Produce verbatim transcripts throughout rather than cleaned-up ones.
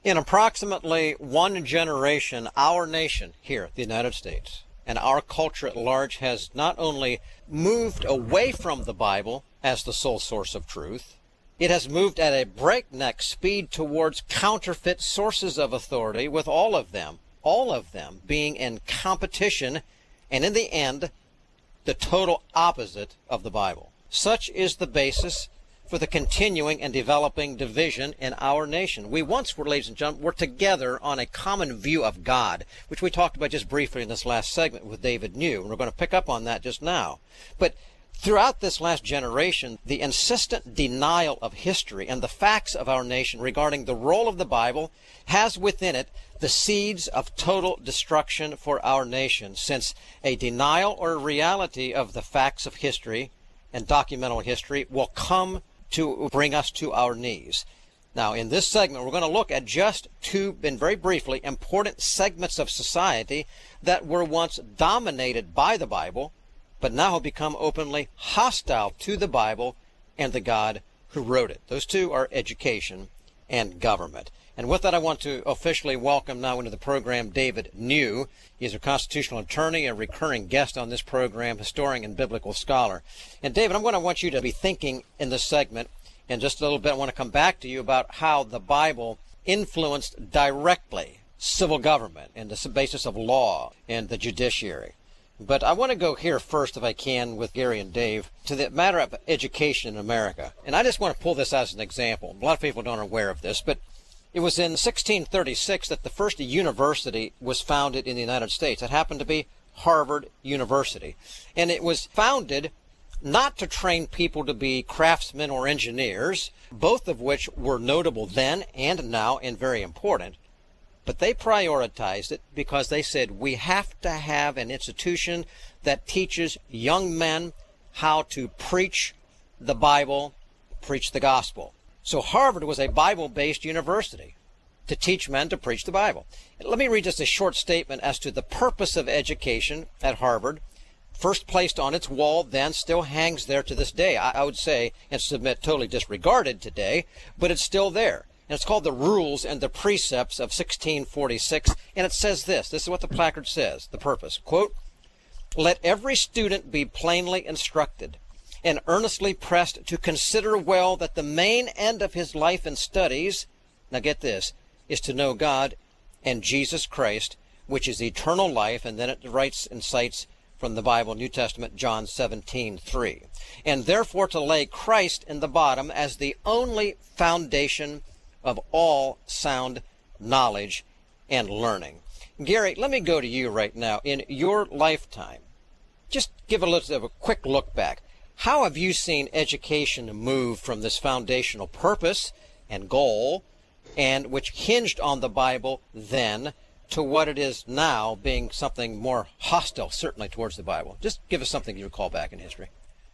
In approximately one generation, our nation here, the United States, and our culture at large has not only moved away from the Bible as the sole source of truth, it has moved at a breakneck speed towards counterfeit sources of authority, with all of them, all of them being in competition, and in the end, the total opposite of the Bible. Such is the basis for the continuing and developing division in our nation. We once were, ladies and gentlemen, were together on a common view of God, which we talked about just briefly in this last segment with David New, and we're going to pick up on that just now. But throughout this last generation, the insistent denial of history and the facts of our nation regarding the role of the Bible has within it the seeds of total destruction for our nation, since a denial or reality of the facts of history and documental history will come to bring us to our knees. Now, in this segment, we're going to look at just two, and very briefly, important segments of society that were once dominated by the Bible, but now have become openly hostile to the Bible and the God who wrote it. Those two are education and government. And with that, I want to officially welcome now into the program David New. He's a constitutional attorney, a recurring guest on this program, historian and biblical scholar. And David, I'm going to want you to be thinking in this segment, in just a little bit, I want to come back to you about how the Bible influenced directly civil government and the basis of law and the judiciary. But I want to go here first, if I can, with Gary and Dave, to the matter of education in America. And I just want to pull this as an example. A lot of people don't are aware of this, but it was in sixteen thirty-six that the first university was founded in the United States. It happened to be Harvard University. And it was founded not to train people to be craftsmen or engineers, both of which were notable then and now and very important. But they prioritized it because they said we have to have an institution that teaches young men how to preach the Bible, preach the gospel. So Harvard was a Bible-based university to teach men to preach the Bible. Let me read just a short statement as to the purpose of education at Harvard. First placed on its wall, then still hangs there to this day. I, I would say, and submit, totally disregarded today, but it's still there. And it's called the Rules and the Precepts of sixteen forty-six. And it says this. This is what the placard says, the purpose. Quote, "Let every student be plainly instructed and earnestly pressed to consider well that the main end of his life and studies," now get this, "is to know God and Jesus Christ, which is eternal life." And then it writes and cites from the Bible, New Testament, John seventeen three. "And therefore to lay Christ in the bottom as the only foundation of all sound knowledge and learning." Gary, let me go to you right now. In your lifetime, just give a little of a quick look back. How have you seen education move from this foundational purpose and goal, and which hinged on the Bible then, to what it is now, being something more hostile, certainly, towards the Bible? Just give us something you recall back in history.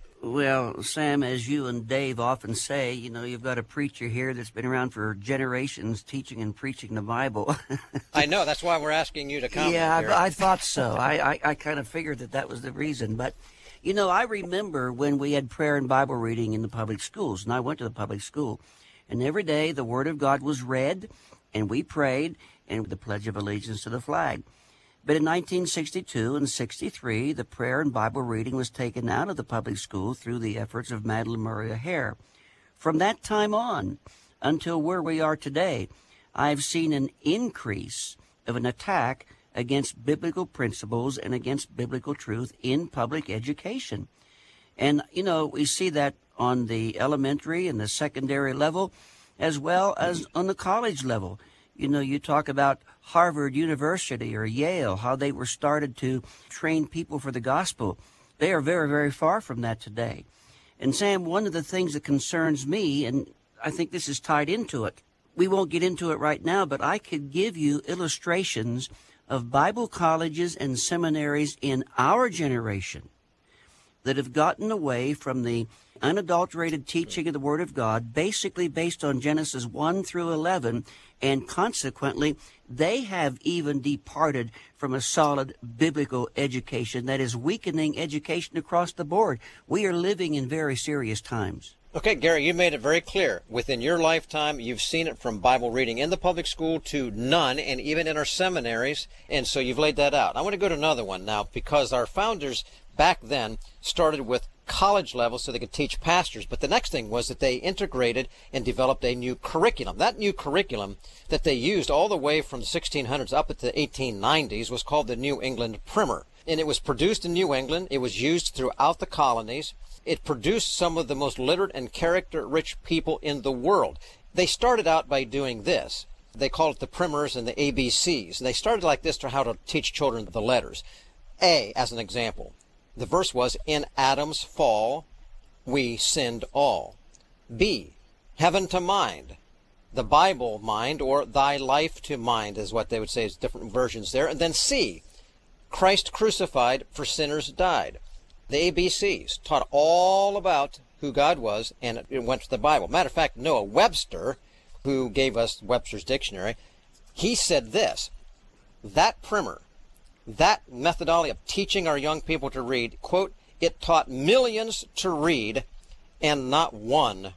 Well, Sam, as you and Dave often say, you know, you've got a preacher here that's been around for generations teaching and preaching the Bible. I know. That's why we're asking you to comment. Yeah, I, I thought so. I, I, I kind of figured that that was the reason. But, you know, I remember when we had prayer and Bible reading in the public schools, and I went to the public school, and every day the Word of God was read, and we prayed, and the Pledge of Allegiance to the flag. But in nineteen sixty-two and sixty-three, the prayer and Bible reading was taken out of the public school through the efforts of Madalyn Murray O'Hair. From that time on, until where we are today, I've seen an increase of an attack against biblical principles and against biblical truth in public education. And, you know, we see that on the elementary and the secondary level, as well as on the college level. You know, you talk about Harvard University or Yale, how they were started to train people for the gospel. They are very, very far from that today. And Sam, one of the things that concerns me, and I think this is tied into it, we won't get into it right now, but I could give you illustrations of Bible colleges and seminaries in our generation that have gotten away from the unadulterated teaching of the Word of God, basically based on Genesis one through eleven, and consequently, they have even departed from a solid biblical education that is weakening education across the board. We are living in very serious times. Okay, Gary, you made it very clear. Within your lifetime, you've seen it from Bible reading in the public school to none, and even in our seminaries, and so you've laid that out. I want to go to another one now, because our founders back then started with college level so they could teach pastors, but the next thing was that they integrated and developed a new curriculum. That new curriculum that they used all the way from the sixteen hundreds up at the eighteen nineties was called the New England Primer, and it was produced in New England. It was used throughout the colonies. It produced some of the most literate and character-rich people in the world. They started out by doing this. They called it the primers and the A B Cs. And they started like this to how to teach children the letters. A, as an example. The verse was, in Adam's fall, we sinned all. B, heaven to mind. The Bible mind, or thy life to mind, is what they would say, is different versions there. And then C, Christ crucified for sinners died. The A B Cs taught all about who God was, and it went to the Bible. Matter of fact, Noah Webster, who gave us Webster's Dictionary, he said this, that primer, that methodology of teaching our young people to read, quote, it taught millions to read and not one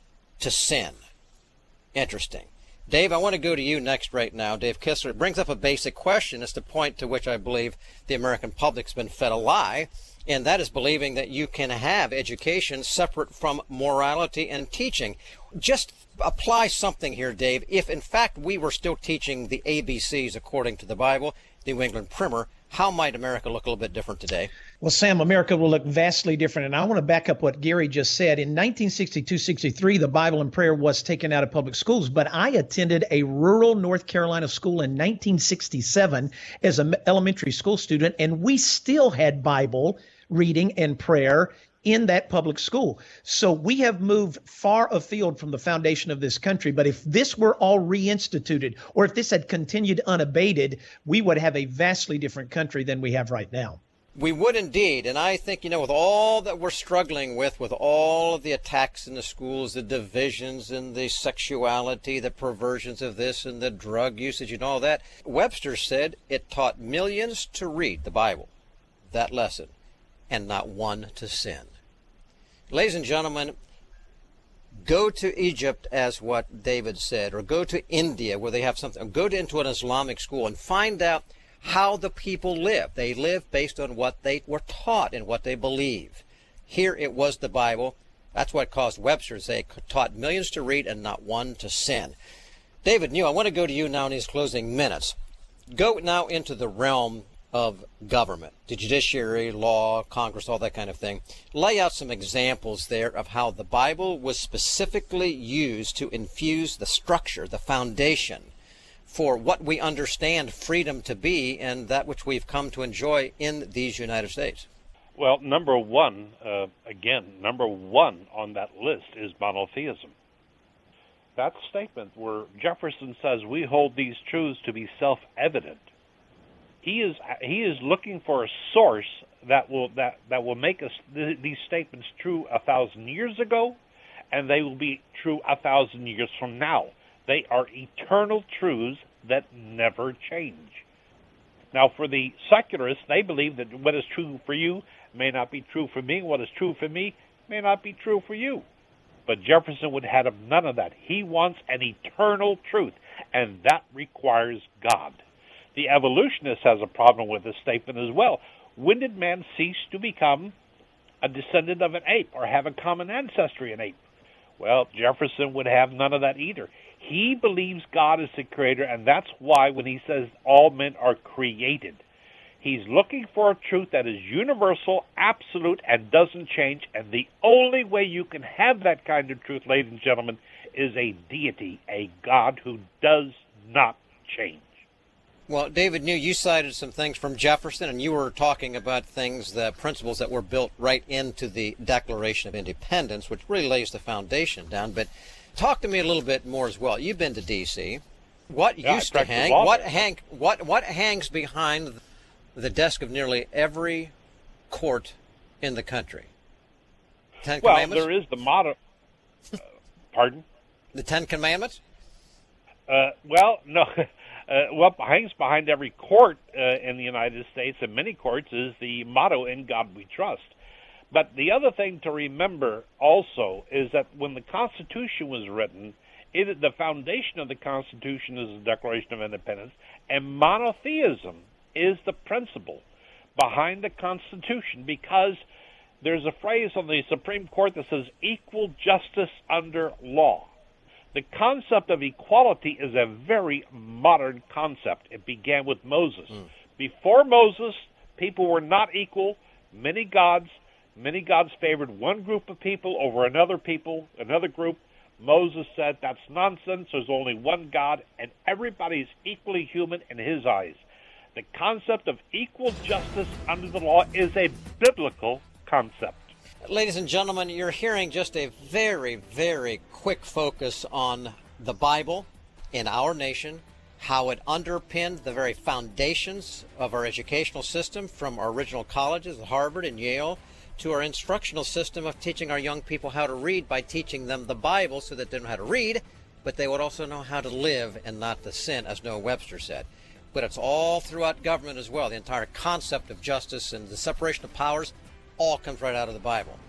to sin. Interesting. Dave, I want to go to you next right now. Dave Kistler. It brings up a basic question. It's the point to which I believe the American public's been fed a lie, and that is believing that you can have education separate from morality and teaching. Just apply something here, Dave. If, in fact, we were still teaching the A B Cs according to the Bible, the New England Primer, how might America look a little bit different today? Well, Sam, America will look vastly different. And I want to back up what Gary just said. In nineteen sixty-two sixty-three, the Bible and prayer was taken out of public schools. But I attended a rural North Carolina school in nineteen sixty-seven as an elementary school student, and we still had Bible reading and prayer in that public school. So we have moved far afield from the foundation of this country. But if this were all reinstituted, or if this had continued unabated, we would have a vastly different country than we have right now. We would indeed. And I think, you know, with all that we're struggling with, with all of the attacks in the schools, the divisions and the sexuality, the perversions of this and the drug usage and all that, Webster said it taught millions to read the Bible, that lesson, and not one to sin. Ladies and gentlemen, go to Egypt, as what David said, or go to India where they have something, or go to, into an Islamic school and find out how the people live. They live based on what they were taught and what they believe. Here it was the Bible. That's what caused Webster to say it taught millions to read and not one to sin. David New, I want to go to you now in these closing minutes. Go now into the realm of government, the judiciary, law, Congress, all that kind of thing. Lay out some examples there of how the Bible was specifically used to infuse the structure, the foundation for what we understand freedom to be and that which we've come to enjoy in these United States. Well, number one, uh, again, number one on that list is monotheism. That statement where Jefferson says we hold these truths to be self-evident. He is he is looking for a source that will that, that will make us th- these statements true a thousand years ago, and they will be true a thousand years from now. They are eternal truths that never change. Now, for the secularists, they believe that what is true for you may not be true for me. What is true for me may not be true for you. But Jefferson would have none of that. He wants an eternal truth, and that requires God. The evolutionist has a problem with this statement as well. When did man cease to become a descendant of an ape or have a common ancestry in ape? Well, Jefferson would have none of that either. He believes God is the creator, and that's why when he says all men are created, he's looking for a truth that is universal, absolute, and doesn't change. And the only way you can have that kind of truth, ladies and gentlemen, is a deity, a God who does not change. Well, David New, you cited some things from Jefferson, and you were talking about things, the principles that were built right into the Declaration of Independence, which really lays the foundation down. But talk to me a little bit more as well. You've been to D C What yeah, used to hang? What hang? What what hangs behind the desk of nearly every court in the country? Ten well, Commandments? there is the motto. Uh, pardon? The Ten Commandments? Uh, well, no. Uh, what hangs behind every court uh, in the United States and many courts is the motto, "In God We Trust." But the other thing to remember also is that when the Constitution was written, it, the foundation of the Constitution is the Declaration of Independence, and monotheism is the principle behind the Constitution, because there's a phrase on the Supreme Court that says equal justice under law. The concept of equality is a very modern concept. It began with Moses. Mm. Before Moses, people were not equal. Many gods, many gods favored one group of people over another people, another group. Moses said, that's nonsense. There's only one God, and everybody's equally human in his eyes. The concept of equal justice under the law is a biblical concept. Ladies and gentlemen, you're hearing just a very, very quick focus on the Bible in our nation, how it underpinned the very foundations of our educational system, from our original colleges, Harvard and Yale, to our instructional system of teaching our young people how to read by teaching them the Bible so that they know how to read, but they would also know how to live and not to sin, as Noah Webster said. But it's all throughout government as well. The entire concept of justice and the separation of powers all comes right out of the Bible.